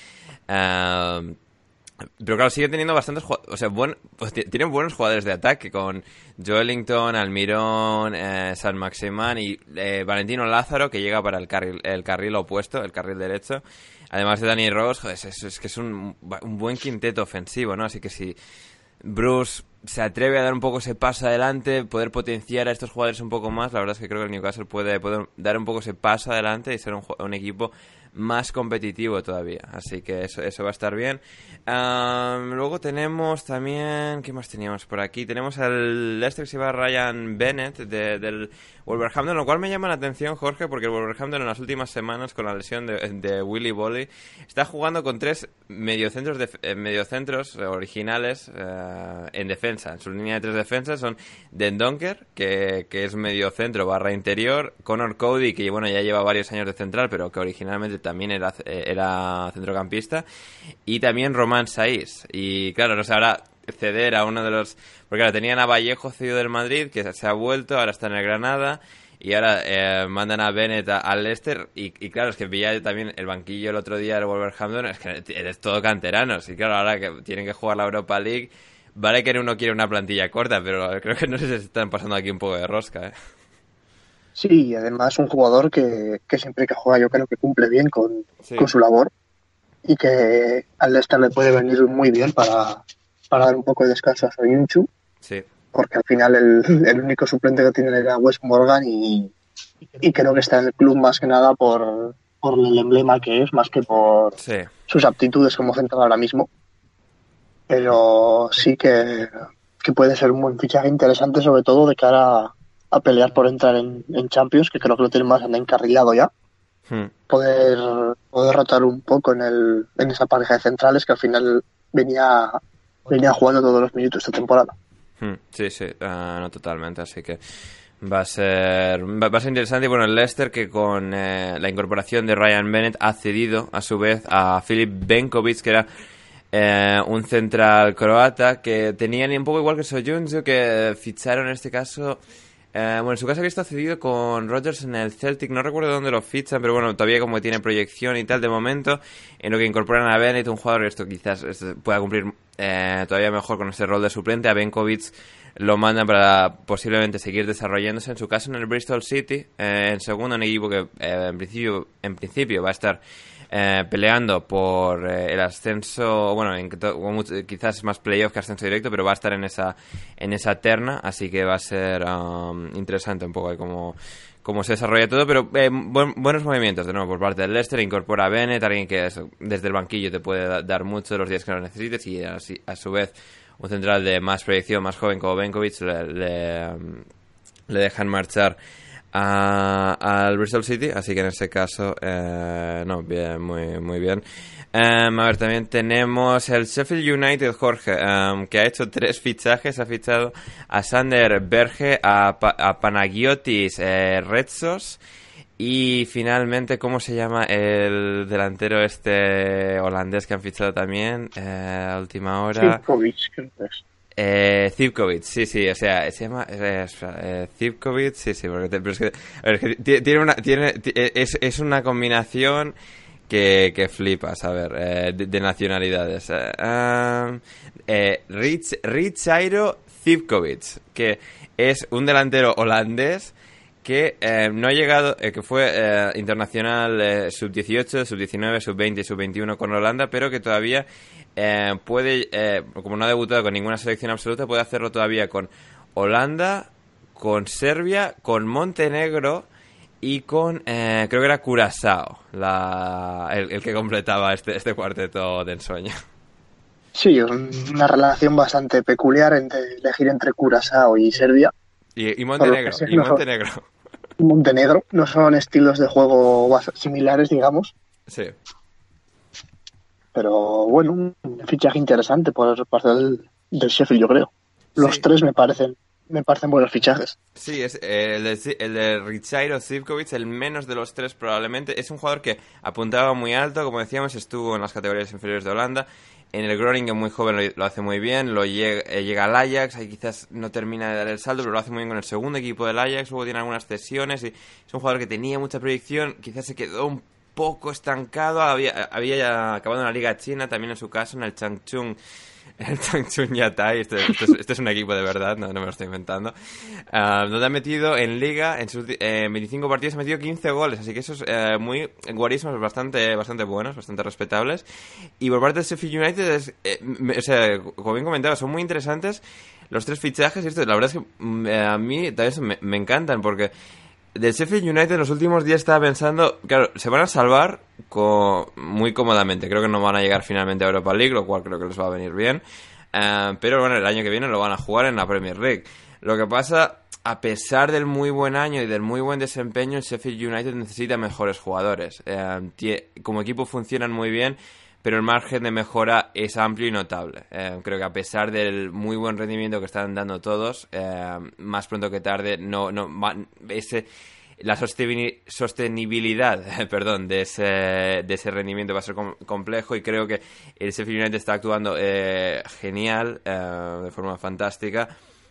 Pero claro, sigue teniendo bastantes jugadores, o sea, tienen buenos jugadores de ataque con Joelinton, Almirón, San Maximán y Valentino Lázaro, que llega para el carril opuesto, el carril derecho. Además de Danny Rose, joder, es que es un buen quinteto ofensivo, ¿no? Así que si Bruce se atreve a dar un poco ese paso adelante, poder potenciar a estos jugadores un poco más, la verdad es que creo que el Newcastle puede dar un poco ese paso adelante y ser un equipo más competitivo todavía, así que eso va a estar bien. Luego tenemos también, ¿qué más teníamos por aquí? Tenemos al Leicester que se va Ryan Bennett del Wolverhampton, lo cual me llama la atención, Jorge, porque el Wolverhampton en las últimas semanas, con la lesión de Willy Boly, está jugando con 3 mediocentros originales en defensa. En su línea de 3 defensas son Dendonker, que es mediocentro barra interior, Connor Cody, que bueno, ya lleva varios años de central, pero que originalmente también era centrocampista, y también Roman Saiz. Y claro, no se habrá ceder a uno de los... Porque claro, tenían a Vallejo cedido del Madrid, que se ha vuelto, ahora está en el Granada, y ahora mandan a Bennett al Leicester, y claro, es que veía también el banquillo el otro día del Wolverhampton, es que eres todo canteranos, y claro, ahora que tienen que jugar la Europa League, vale que uno quiere una plantilla corta, pero creo que no sé si se están pasando aquí un poco de rosca, ¿eh? Sí, y además un jugador que siempre que juega yo creo que cumple bien Sí. con su labor y que al Leicester le puede venir muy bien para dar un poco de descanso a Soyuncu, Sí. porque al final el único suplente que tiene era Wes Morgan y creo que está en el club más que nada por el emblema que es, más que por Sí. sus aptitudes como central ahora mismo. Pero sí que puede ser un buen fichaje interesante, sobre todo de cara a pelear por entrar en Champions, que creo que lo tiene más encarrilado ya. Poder rotar un poco en esa pareja de centrales que al final venía jugando todos los minutos esta temporada. Sí, no totalmente, así que va a ser interesante. Y bueno, el Leicester, que con la incorporación de Ryan Bennett ha cedido a su vez a Filip Benkovic, que era un central croata, que tenían un poco igual que Soyuncu, que ficharon en este caso... en su caso había estado cedido con Rodgers en el Celtic, no recuerdo dónde lo fichan, pero bueno, todavía como que tiene proyección y tal de momento, en lo que incorporan a Bennett, un jugador que esto quizás pueda cumplir todavía mejor con ese rol de suplente. A Benkovic lo mandan para posiblemente seguir desarrollándose, en su caso en el Bristol City, en segundo, un equipo que en principio va a estar peleando por el ascenso, bueno, quizás más playoff que ascenso directo, pero va a estar en esa terna, así que va a ser interesante un poco ahí cómo se desarrolla todo, pero buenos movimientos de nuevo por parte del Leicester. Incorpora a Bennett, alguien que desde el banquillo te puede dar mucho los días que lo necesites, y así, a su vez un central de más proyección, más joven como Benkovic le dejan marchar al Bristol City, así que en ese caso bien, muy bien. A ver, también tenemos el Sheffield United, Jorge, que ha hecho 3 fichajes. Ha fichado a Sander Berge, a Panagiotis Retsos, y finalmente, ¿cómo se llama el delantero holandés que han fichado también a última hora? Zivkovic, creo que es. Zivkovic, sí, o sea, se llama Zivkovic, sí, pero es que, a ver, es una combinación que flipas, a ver, de nacionalidades. Richairo Zivkovic, que es un delantero holandés que no ha llegado, que fue internacional sub-18, sub-19, sub-20 y sub-21 con Holanda, pero que todavía puede, como no ha debutado con ninguna selección absoluta, puede hacerlo todavía con Holanda, con Serbia, con Montenegro y con, creo que era Curazao, el que completaba este cuarteto de ensueño. Sí, una relación bastante peculiar elegir entre Curazao y Serbia. Y Montenegro, Montenegro, no son estilos de juego similares, digamos. Sí. Pero bueno, un fichaje interesante por parte del Sheffield, yo creo. Los 3 me parecen buenos fichajes. Sí, es el de Richairo Zivkovic, el menos de los 3 probablemente. Es un jugador que apuntaba muy alto, como decíamos, estuvo en las categorías inferiores de Holanda. En el Groningen, muy joven, lo hace muy bien. Llega al Ajax, ahí quizás no termina de dar el salto, pero lo hace muy bien con el segundo equipo del Ajax. Luego tiene algunas cesiones y es un jugador que tenía mucha proyección. Quizás se quedó un poco estancado, había ya acabado en la Liga China, también en su caso, en el Changchun. El Changchun Yatai, este es un equipo de verdad, no me lo estoy inventando. Donde ha metido en Liga, en 25 partidos, ha metido 15 goles. Así que esos muy guarismos bastante buenos, bastante respetables. Y por parte del Sheffield United, o sea, como bien comentaba, son muy interesantes los 3 fichajes. Y esto, la verdad es que a mí también me encantan, porque del Sheffield United en los últimos días estaba pensando, claro, se van a salvar muy cómodamente. Creo que no van a llegar finalmente a Europa League, lo cual creo que les va a venir bien. Pero bueno, el año que viene lo van a jugar en la Premier League. Lo que pasa, a pesar del muy buen año y del muy buen desempeño, el Sheffield United necesita mejores jugadores. Como equipo funcionan muy bien, pero el margen de mejora es amplio y notable. Creo que a pesar del muy buen rendimiento que están dando todos, más pronto que tarde la sostenibilidad perdón, de ese rendimiento va a ser complejo, y creo que el Sheffield United está actuando genial, de forma fantástica,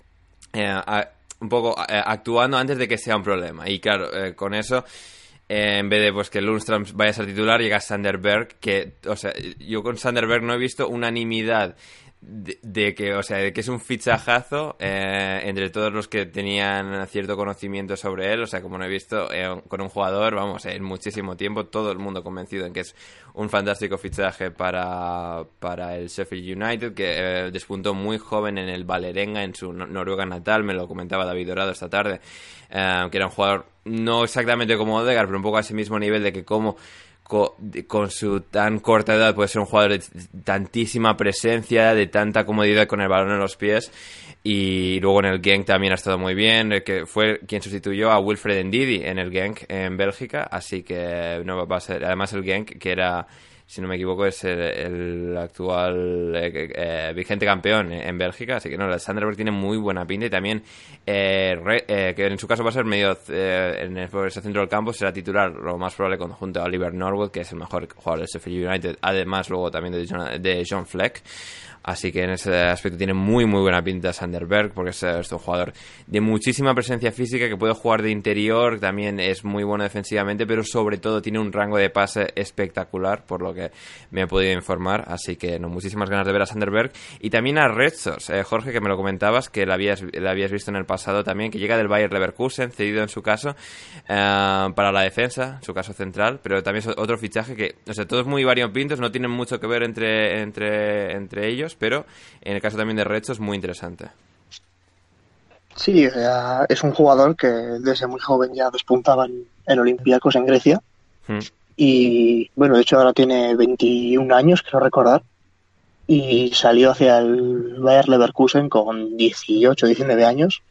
un poco actuando antes de que sea un problema. Y claro, con eso, en vez de pues que Lundstram vaya a ser titular, llega Sander Berg, que, o sea, yo con Sander Berg no he visto unanimidad de que es un fichajazo entre todos los que tenían cierto conocimiento sobre él. O sea, como no he visto con un jugador, vamos, en muchísimo tiempo, todo el mundo convencido en que es un fantástico fichaje para el Sheffield United, que despuntó muy joven en el Vålerenga, en su Noruega natal. Me lo comentaba David Dorado esta tarde, que era un jugador no exactamente como Odegaard, pero un poco a ese mismo nivel, de que con su tan corta edad puede ser un jugador de tantísima presencia, de tanta comodidad con el balón en los pies. Y luego en el Genk también ha estado muy bien, que fue quien sustituyó a Wilfred Ndidi en el Genk en Bélgica. Así que no va a ser, además el Genk, que era, si no me equivoco, es el actual vigente campeón en Bélgica. Así que no, el Sanderberg tiene muy buena pinta. Y también que en su caso va a ser medio por ese centro del campo, será titular lo más probable junto a Oliver Norwood, que es el mejor jugador del Sheffield United, además luego también de John Fleck. Así que en ese aspecto tiene muy buena pinta Sander Berg, porque es un jugador de muchísima presencia física, que puede jugar de interior, también es muy bueno defensivamente, pero sobre todo tiene un rango de pase espectacular, por lo que me he podido informar. Así que muchísimas ganas de ver a Sander Berg. Y también a Retsos, Jorge, que me lo comentabas, que la habías visto en el pasado también, que llega del Bayer Leverkusen, cedido en su caso para la defensa, en su caso central, pero también es otro fichaje que, o sea, todos muy variopintos, no tienen mucho que ver entre ellos, pero en el caso también de Retsos, muy interesante. Sí, o sea, es un jugador que desde muy joven ya despuntaba en Olympiacos en Grecia. Y bueno, de hecho ahora tiene 21 años, creo recordar, y salió hacia el Bayer Leverkusen con 18, 19 años.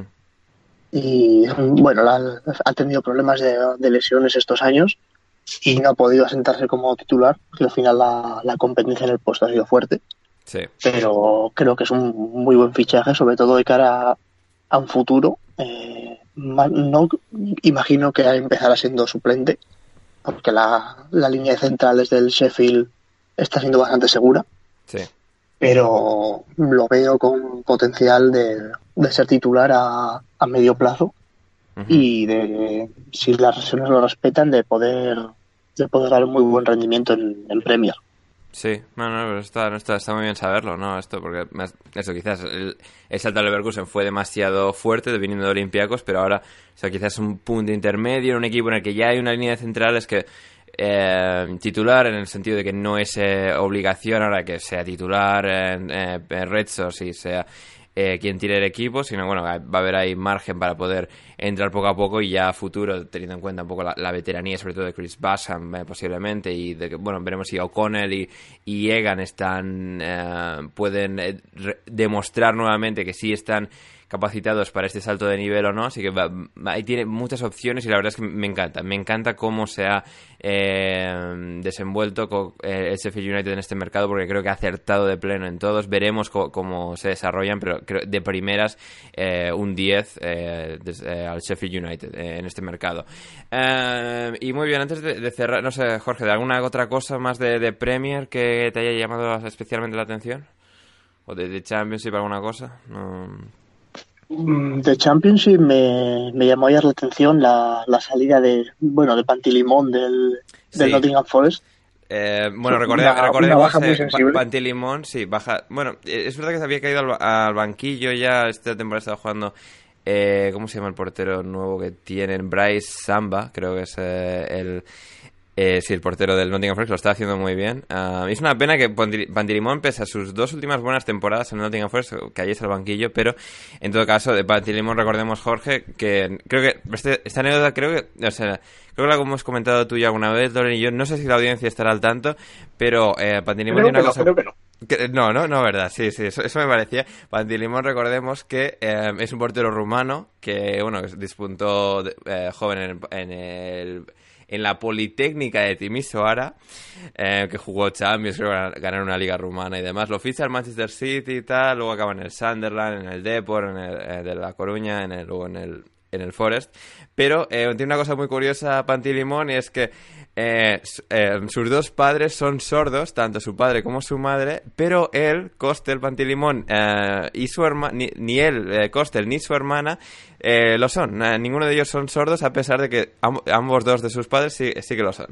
Y bueno, ha tenido problemas de lesiones estos años y no ha podido asentarse como titular, porque al final la competencia en el puesto ha sido fuerte. Sí. Pero creo que es un muy buen fichaje, sobre todo de cara a un futuro. No imagino que empezará siendo suplente, porque la línea de centrales del Sheffield está siendo bastante segura. Sí. Pero lo veo con potencial de ser titular a medio plazo. Y si las lesiones lo respetan, de poder dar un muy buen rendimiento en Premier. Sí, no, está muy bien saberlo, ¿no? Esto, porque eso, quizás el salto al Leverkusen fue demasiado fuerte, viniendo de Olympiacos, pero ahora, o sea, quizás un punto intermedio en un equipo en el que ya hay una línea de centrales que titular, en el sentido de que no es obligación ahora que sea titular en Retsos y sea quien tire el equipo, sino bueno, va a haber ahí margen para poder entrar poco a poco, y ya a futuro, teniendo en cuenta un poco la veteranía, sobre todo de Chris Basham posiblemente, y de que, bueno, veremos si O'Connell y Egan pueden demostrar nuevamente que sí están capacitados para este salto de nivel o no. Así que ahí tiene muchas opciones, y la verdad es que me encanta cómo se ha desenvuelto con el Sheffield United en este mercado, porque creo que ha acertado de pleno en todos. Veremos cómo se desarrollan, pero creo de primeras un 10 al Sheffield United en este mercado. Y muy bien, antes de cerrar, no sé, Jorge, ¿de alguna otra cosa más de Premier que te haya llamado especialmente la atención? ¿O de Championship, alguna cosa? No. De Championship me llamó ya la atención la salida de Pantilimón del Nottingham Forest. Bueno, una recordemos baja muy sensible. Pantilimón, sí, baja. Bueno, es verdad que se había caído al banquillo ya. Esta temporada estaba jugando. ¿Cómo se llama el portero nuevo que tienen? Bryce Samba, creo que es sí, el portero del Nottingham Forest lo está haciendo muy bien. Es una pena que Pantilimón, pese a sus dos últimas buenas temporadas en el Nottingham Forest, cayese al banquillo, pero en todo caso, de Pantilimón recordemos, Jorge, que creo que esta anécdota, creo que la hemos comentado tú ya alguna vez, Loren y yo, no sé si la audiencia estará al tanto, pero Pantilimón tiene una cosa... Creo que no. No, verdad, sí, eso me parecía. Pantilimón, recordemos que es un portero rumano que, bueno, disputó joven en la Politécnica de Timisoara, que jugó Champions, creo que ganar una liga rumana y demás. Lo ficha el Manchester City y tal, luego acaba en el Sunderland, en el Depor, en el de La Coruña, luego en el Forest. Pero tiene una cosa muy curiosa Pantilimón, y es que sus dos padres son sordos, tanto su padre como su madre, pero él, Costel Pantilimón, y su hermana, ni él, Costel, ni su hermana lo son. Ninguno de ellos son sordos, a pesar de que ambos dos de sus padres sí que lo son.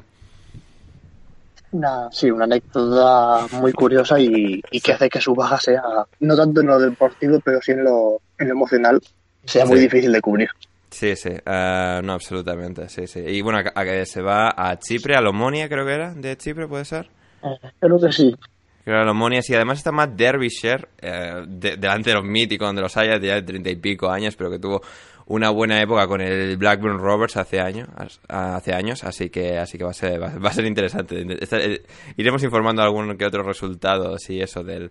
Una anécdota muy curiosa y que hace que su baja sea, no tanto en lo deportivo, pero sí en lo emocional, sea muy difícil de cubrir. Sí, no, absolutamente, sí. Y bueno, a que se va a Chipre, a Lomonia, creo que era, de Chipre, ¿puede ser? Creo que sí. Creo que Lomonia, sí. Además está Matt Derbyshire, delantero mítico donde los haya, ya de 30 y pico años, pero que tuvo una buena época con el Blackburn Rovers hace años, así que va a ser interesante. Iremos informando algún que otro resultado, sí, eso del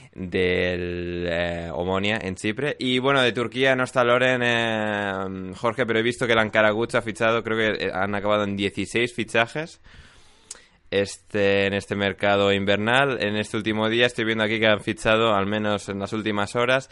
Omonia en Chipre. Y bueno, de Turquía no está Loren, Jorge, pero he visto que el Ankaraguç ha fichado, creo que han acabado en 16 fichajes en este mercado invernal. En este último día estoy viendo aquí que han fichado, al menos en las últimas horas,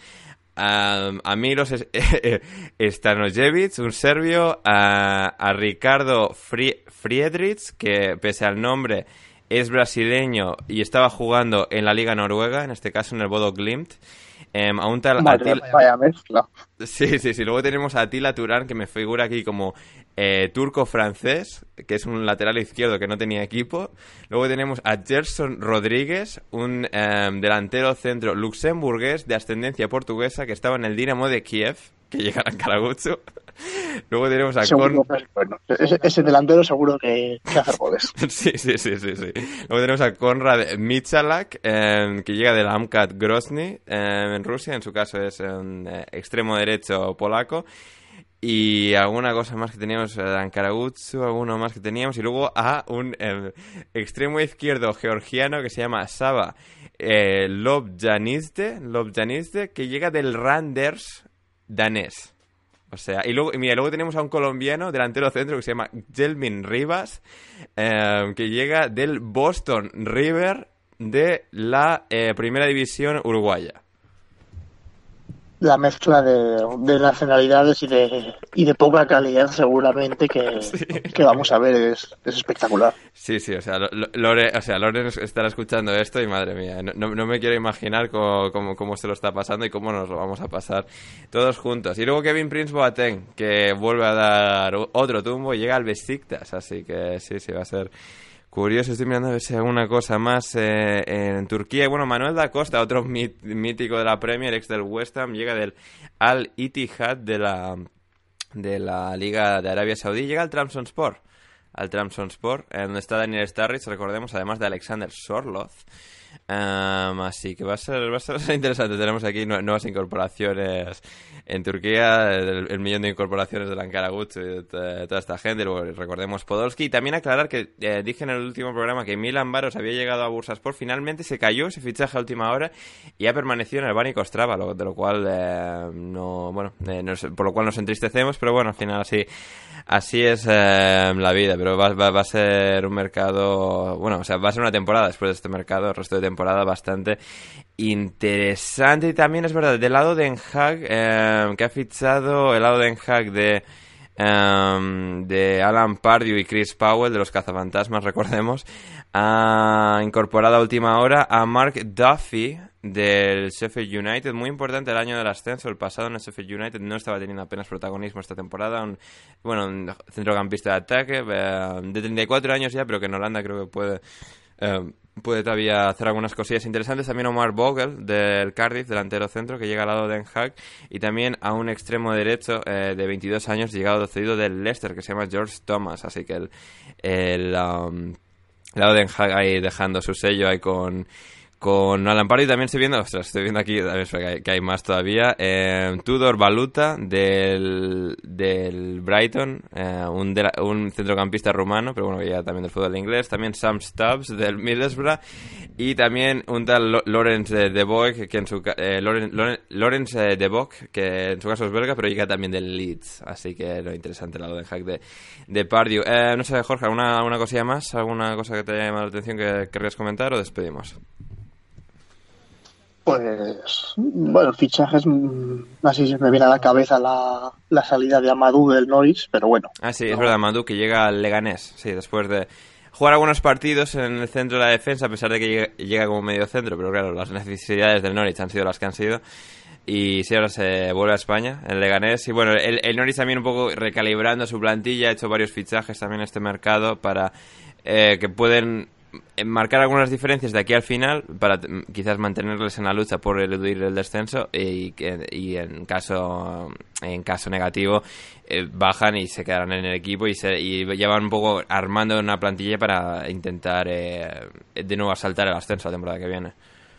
a Milos Stanojevic, un serbio, a Ricardo Friedrich, que pese al nombre es brasileño y estaba jugando en la Liga Noruega, en este caso en el Bodo Glimt. A un tal vaya mezcla. Sí. Luego tenemos a Attila Turán, que me figura aquí como turco-francés, que es un lateral izquierdo que no tenía equipo. Luego tenemos a Gerson Rodríguez, un delantero centro luxemburgués de ascendencia portuguesa que estaba en el Dinamo de Kiev, que llega a Ankaraguç. Luego tenemos a ese delantero seguro que hace goles. Sí. Luego tenemos a Konrad Michalak, que llega del Amkat Grozny, en Rusia. En su caso es un extremo derecho polaco. Y alguna cosa más que teníamos, Ankaraguç, alguno más que teníamos. Y luego a un extremo izquierdo georgiano que se llama Sava Lobjanidze, que llega del Randers danés. O sea, y luego tenemos a un colombiano delantero centro que se llama Jelmin Rivas, que llega del Boston River de la primera división uruguaya. La mezcla de nacionalidades y de poca calidad seguramente que vamos a ver es espectacular. Sí, o sea, Loren estará escuchando esto y madre mía, no me quiero imaginar cómo se lo está pasando y cómo nos lo vamos a pasar todos juntos. Y luego Kevin Prince Boateng, que vuelve a dar otro tumbo y llega al Besiktas, así que sí, va a ser curioso. Estoy mirando a ver si hay alguna cosa más en Turquía. Bueno, Manuel da Costa, otro mítico de la Premier, ex del West Ham, llega del Al-Ittihad de la Liga de Arabia Saudí, llega al Trabzonspor, donde está Daniel Sturridge, recordemos, además de Alexander Sorloth. Así que va a ser interesante. Tenemos aquí nuevas incorporaciones en Turquía, el millón de incorporaciones del Ankaraguç y de toda esta gente. Luego recordemos Podolski. Y también aclarar que dije en el último programa que Milan Baros había llegado a Bursaspor. Finalmente se cayó ese fichaje a última hora y ha permanecido en el Banik Ostrava, de lo cual por lo cual nos entristecemos, pero bueno, al final así es la vida. Pero va a ser un mercado, bueno, o sea, va a ser una temporada después de este mercado, el resto de temporada bastante interesante. Y también es verdad, del lado de Den Haag, que ha fichado el lado de Den Haag de de Alan Pardew y Chris Powell, de los Cazafantasmas, recordemos. Ha incorporado a última hora a Mark Duffy del Sheffield United, muy importante el año del ascenso, el pasado en el Sheffield United no estaba teniendo apenas protagonismo esta temporada, un centrocampista de ataque, de 34 años ya, pero que en Holanda creo que puede todavía hacer algunas cosillas interesantes. También Omar Vogel del Cardiff, delantero centro, que llega al lado de Den Haag, y también a un extremo derecho de 22 años, llegado cedido del Leicester, que se llama George Thomas, así que el lado de Den Haag ahí dejando su sello ahí con Alan Pardew. También estoy viendo aquí que hay más todavía. Tudor Baluta del Brighton, un centrocampista rumano, pero bueno, ya también del fútbol inglés. También Sam Stubbs del Middlesbrough, y también un tal Lawrence de Bock, que en su caso es belga, pero llega también del Leeds. Así que lo interesante el lado de hack de Pardew. No sé, Jorge, ¿alguna cosilla más? ¿Alguna cosa que te haya llamado la atención que querrías comentar o despedimos? Pues, bueno, fichajes, así se me viene a la cabeza la salida de Amadou del Norwich, pero bueno. Ah, sí, es verdad, Amadou, que llega al Leganés, sí, después de jugar algunos partidos en el centro de la defensa, a pesar de que llega como medio centro, pero claro, las necesidades del Norwich han sido las que han sido. Y sí, ahora se vuelve a España, el Leganés. Y bueno, el Norwich también un poco recalibrando su plantilla, ha hecho varios fichajes también en este mercado para que pueden marcar algunas diferencias de aquí al final, para quizás mantenerles en la lucha por eludir el descenso, y en caso negativo bajan y se quedarán en el equipo y llevan un poco armando una plantilla para intentar de nuevo asaltar el ascenso la temporada que viene.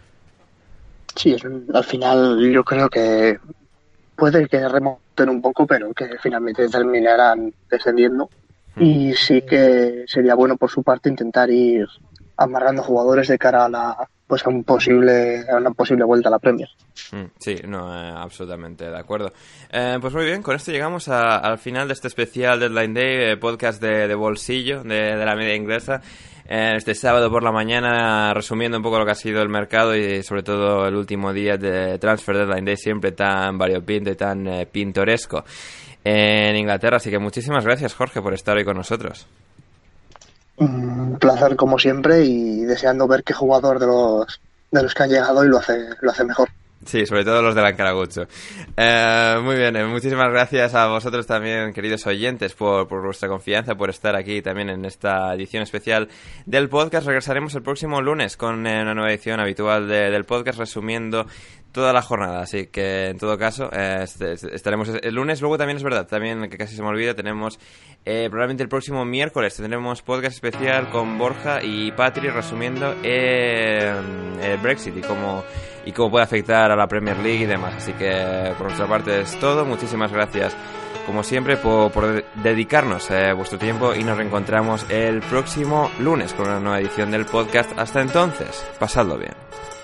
Sí, al final yo creo que puede que remonten un poco, pero que finalmente terminarán descendiendo. Y sí que sería bueno por su parte intentar ir amarrando jugadores de cara a una posible vuelta a la Premier. Sí, no, absolutamente de acuerdo. Pues muy bien, con esto llegamos al final de este especial Deadline Day, podcast de bolsillo de la media inglesa. Este sábado por la mañana, resumiendo un poco lo que ha sido el mercado y sobre todo el último día de Transfer Deadline Day, siempre tan variopinto y tan pintoresco en Inglaterra. Así que muchísimas gracias, Jorge, por estar hoy con nosotros. Un placer como siempre, y deseando ver qué jugador de los que han llegado y lo hace mejor. Sí, sobre todo los del Ancaragucho. Muy bien, muchísimas gracias a vosotros también, queridos oyentes, por vuestra confianza, por estar aquí también en esta edición especial del podcast. Regresaremos el próximo lunes con una nueva edición habitual del podcast, resumiendo toda la jornada, así que en todo caso estaremos el lunes. Luego también es verdad, también que casi se me olvida, tenemos probablemente el próximo miércoles tendremos podcast especial con Borja y Patri resumiendo el Brexit y cómo puede afectar a la Premier League y demás. Así que por nuestra parte es todo. Muchísimas gracias como siempre por dedicarnos vuestro tiempo, y nos reencontramos el próximo lunes con una nueva edición del podcast. Hasta entonces, pasadlo bien.